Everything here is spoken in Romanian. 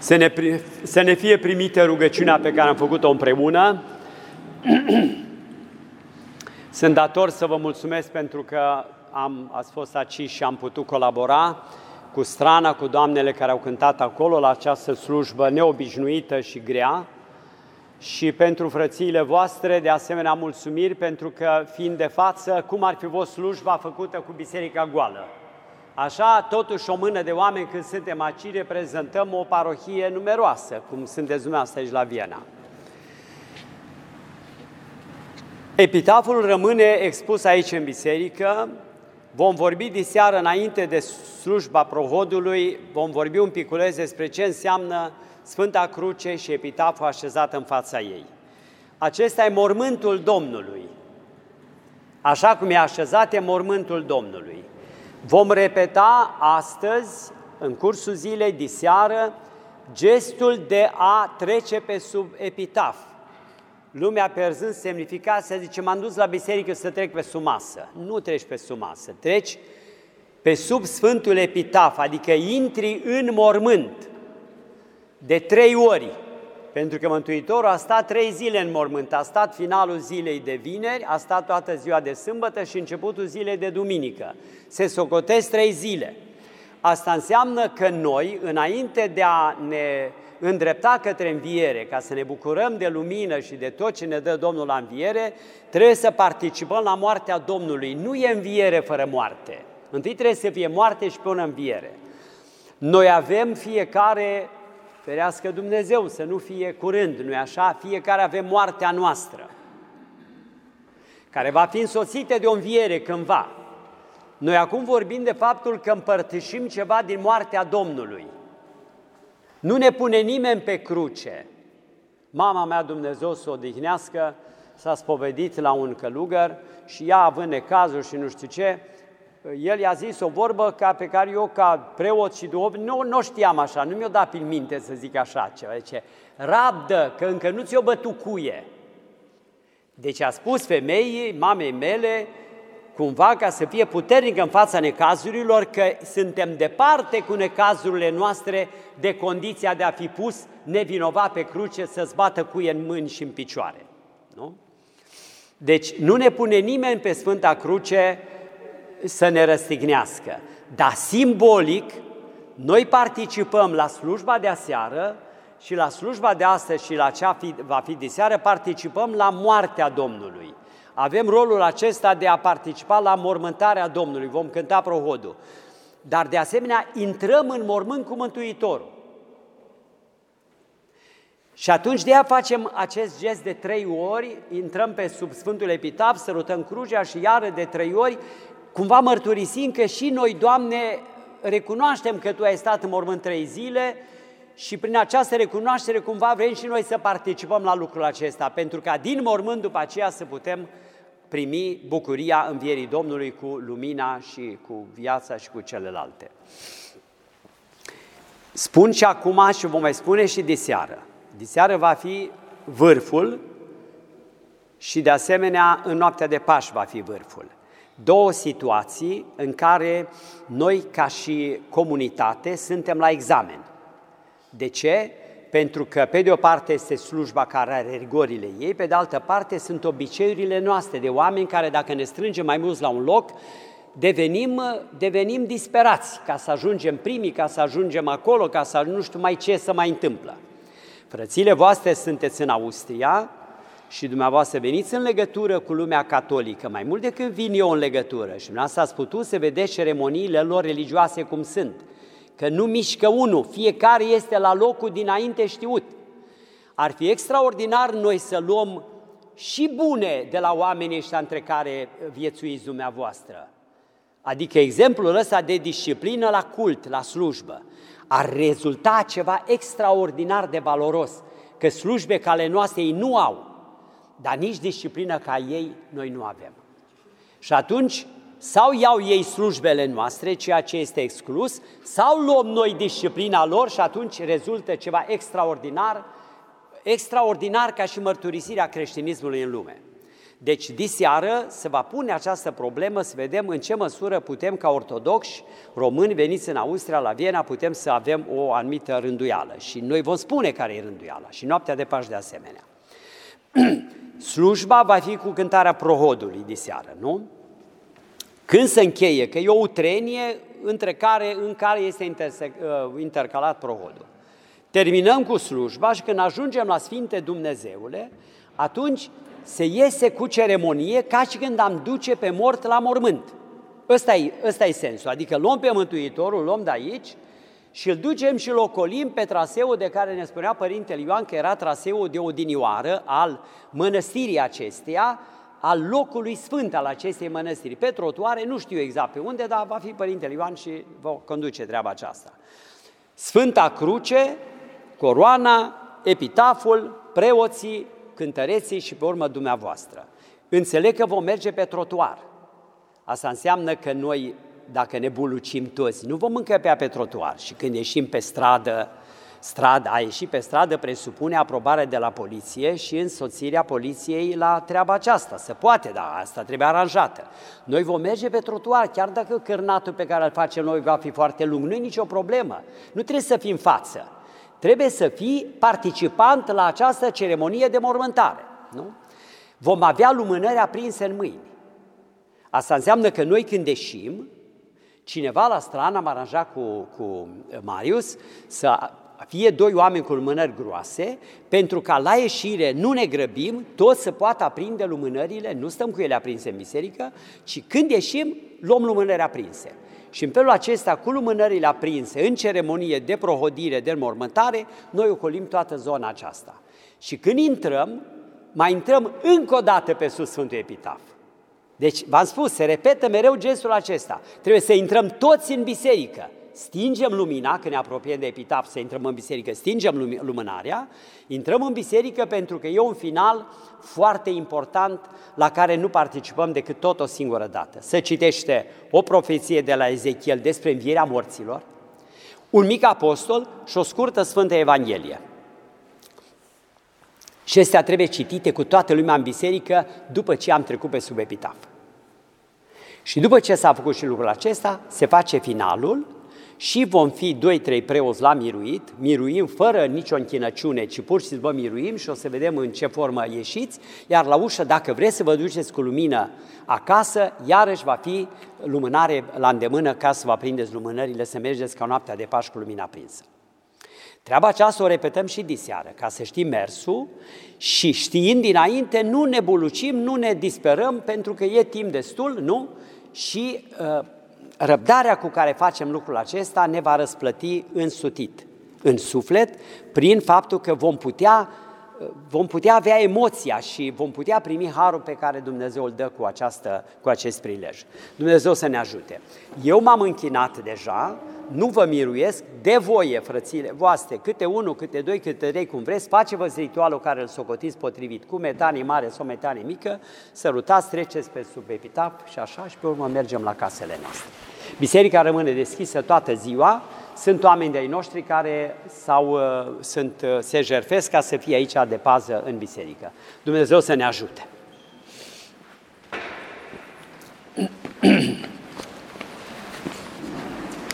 Să ne fie primită rugăciunea pe care am făcut-o împreună. Sunt dator să vă mulțumesc pentru că ați fost aici și am putut colabora cu Strana, cu doamnele care au cântat acolo la această slujbă neobișnuită și grea. Și pentru frățiile voastre, de asemenea, mulțumiri pentru că, fiind de față, cum ar fi fost slujba făcută cu biserica goală. Așa, totuși, o mână de oameni, când suntem aici, reprezentăm o parohie numeroasă, cum sunteți dumneavoastră aici la Viena. Epitaful rămâne expus aici în biserică. Vom vorbi diseară, înainte de slujba prohodului, vom vorbi un piculeț despre ce înseamnă Sfânta Cruce și epitaful așezat în fața ei. Acesta e mormântul Domnului. Așa cum e așezat, e mormântul Domnului. Vom repeta astăzi, în cursul zilei, diseară, gestul de a trece pe sub epitaf. Lumea pierzând semnificația, zice, m-am dus la biserică să trec pe sub masă. Nu treci pe sub masă, treci pe sub Sfântul Epitaf, adică intri în mormânt de 3 ori. Pentru că Mântuitorul a stat 3 zile în mormânt, a stat finalul zilei de vineri, a stat toată ziua de sâmbătă și începutul zilei de duminică. Se socotesc 3 zile. Asta înseamnă că noi, înainte de a ne îndrepta către înviere, ca să ne bucurăm de lumină și de tot ce ne dă Domnul la înviere, trebuie să participăm la moartea Domnului. Nu e înviere fără moarte. Întâi trebuie să fie moarte și până înviere. Noi avem fiecare, ferească Dumnezeu să nu fie curând, nu-i așa? Fiecare avem moartea noastră, care va fi însoțită de o înviere cândva. Noi acum vorbim de faptul că împărtășim ceva din moartea Domnului. Nu ne pune nimeni pe cruce. Mama mea, Dumnezeu să o odihnească, s-a spovedit la un călugăr și ea, având necazuri și nu știu ce, el i-a zis o vorbă pe care eu, ca preot și duhovnic, nu știam așa, nu mi-o dat prin minte să zic așa ceva. Zice, rabdă, că încă nu ți-o bătucuie. Deci a spus femeii, mamei mele, cumva ca să fie puternică în fața necazurilor, că suntem departe cu necazurile noastre de condiția de a fi pus nevinovat pe cruce să-ți bată cuie în mâini și în picioare. Nu? Deci nu ne pune nimeni pe Sfânta Cruce să ne răstignească. Dar simbolic, noi participăm la slujba de aseară și la slujba de astăzi și la cea va fi diseară, participăm la moartea Domnului. Avem rolul acesta de a participa la mormântarea Domnului, vom cânta prohodul. Dar de asemenea intrăm în mormânt cu Mântuitorul. Și atunci de aia facem acest gest de 3 ori, intrăm pe sub Sfântul Epitaf, sărutăm crucea și iară de 3 ori, cumva mărturisim că și noi, Doamne, recunoaștem că Tu ai stat în mormânt 3 zile și prin această recunoaștere cumva vrem și noi să participăm la lucrul acesta, pentru ca din mormânt după aceea să putem primi bucuria învierii Domnului cu lumina și cu viața și cu celelalte. Spun și acum și vom mai spune și diseară. Diseară va fi vârful și de asemenea în noaptea de Paști va fi vârful. 2 situații în care noi ca și comunitate suntem la examen. De ce? Pentru că pe de o parte este slujba care are rigorile ei, pe de altă parte sunt obiceiurile noastre de oameni care dacă ne strângem mai mulți la un loc, devenim disperați ca să ajungem primii, ca să ajungem acolo, ca să nu știu mai ce să mai întâmplă. Frățile voastre sunteți în Austria și dumneavoastră veniți în legătură cu lumea catolică, mai mult decât vin eu în legătură și dumneavoastră ați putut să vedeți ceremoniile lor religioase cum sunt. Că nu mișcă unul, fiecare este la locul dinainte știut. Ar fi extraordinar noi să luăm și bune de la oamenii ăștia între care viețuiți dumneavoastră. Adică exemplul ăsta de disciplină la cult, la slujbă, ar rezulta ceva extraordinar de valoros, că slujbe ca ale noastre ei nu au, dar nici disciplină ca ei noi nu avem. Și atunci, sau iau ei slujbele noastre, ceea ce este exclus, sau luăm noi disciplina lor și atunci rezultă ceva extraordinar ca și mărturisirea creștinismului în lume. Deci, diseară se va pune această problemă, să vedem în ce măsură putem, ca ortodoxi români veniți în Austria, la Viena, putem să avem o anumită rânduială. Și noi vom spune care e rânduiala și noaptea de Paști de asemenea. Slujba va fi cu cântarea prohodului diseară, nu? Când se încheie, că e o utrenie în care este intercalat prohodul. Terminăm cu slujba și când ajungem la Sfinte Dumnezeule, atunci se iese cu ceremonie ca și când am duce pe mort la mormânt. Ăsta e sensul, adică luăm pe Mântuitorul, luăm de aici și îl ducem și îl ocolim pe traseul de care ne spunea Părintele Ioan că era traseul de odinioară al mănăstirii acesteia, al locului sfânt al acestei mănăstiri. Pe trotuare, nu știu exact pe unde, dar va fi Părintele Ioan și va conduce treaba aceasta. Sfânta Cruce, coroana, epitaful, preoții, cântăreții și pe urmă dumneavoastră. Înțeleg că vom merge pe trotuar. Asta înseamnă că noi, dacă ne bulucim toți, nu vom încăpea pe trotuar. Și când ieșim pe stradă, a ieși pe stradă presupune aprobare de la poliție și însoțirea poliției la treaba aceasta. Se poate, dar asta trebuie aranjată. Noi vom merge pe trotuar, chiar dacă cârnatul pe care îl facem noi va fi foarte lung. Nu e nicio problemă. Nu trebuie să fii în față. Trebuie să fii participant la această ceremonie de mormântare. Nu? Vom avea lumânări aprinse în mâini. Asta înseamnă că noi când ieșim, cineva la strană, am aranjat cu Marius, să fie 2 oameni cu lumânări groase, pentru ca la ieșire nu ne grăbim, toți să poată aprinde lumânările, nu stăm cu ele aprinse în biserică, ci când ieșim, luăm lumânări aprinse. Și în felul acesta, cu lumânările aprinse, în ceremonie de prohodire, de înmormântare, noi ocolim toată zona aceasta. Și când intrăm, mai intrăm încă o dată pe sus Sfântul Epitaf. Deci, v-am spus, se repetă mereu gestul acesta. Trebuie să intrăm toți în biserică. Stingem lumina, când ne apropiem de epitaf, să intrăm în biserică, stingem lumânarea, intrăm în biserică pentru că e un final foarte important la care nu participăm decât tot o singură dată. Se citește o profeție de la Ezechiel despre învierea morților, un mic apostol și o scurtă Sfântă Evanghelie. Și astea trebuie citite cu toată lumea în biserică după ce am trecut pe sub epitaf. Și după ce s-a făcut și lucrul acesta, se face finalul și vom fi 2-3 preoți la miruit, miruim fără nicio închinăciune, ci pur și simplu miruim și o să vedem în ce formă ieșiți, iar la ușă, dacă vreți să vă duceți cu lumină acasă, iarăși va fi lumânare la îndemână ca să vă aprindeți lumânările, să mergeți ca noaptea de Paști cu lumina aprinsă. Treaba aceasta o repetăm și diseară, ca să știm mersul și știind dinainte, nu ne bulucim, nu ne disperăm, pentru că e timp destul, nu? Și răbdarea cu care facem lucrul acesta ne va răsplăti însutit, în suflet, prin faptul că vom putea avea emoția și vom putea primi harul pe care Dumnezeu îl dă cu acest prilej. Dumnezeu să ne ajute. Eu m-am închinat deja, nu vă miruiesc, de voie, frățile voastre, câte 1, câte 2, câte 3, cum vreți, faceți ritualul care îl socotiți potrivit, cu metanie mare sau metanie mică, sărutați, treceți pe sub epitaf și așa, și pe urmă mergem la casele noastre. Biserica rămâne deschisă toată ziua, sunt oameni de-ai noștri care se jertfesc ca să fie aici de pază în biserică. Dumnezeu să ne ajute!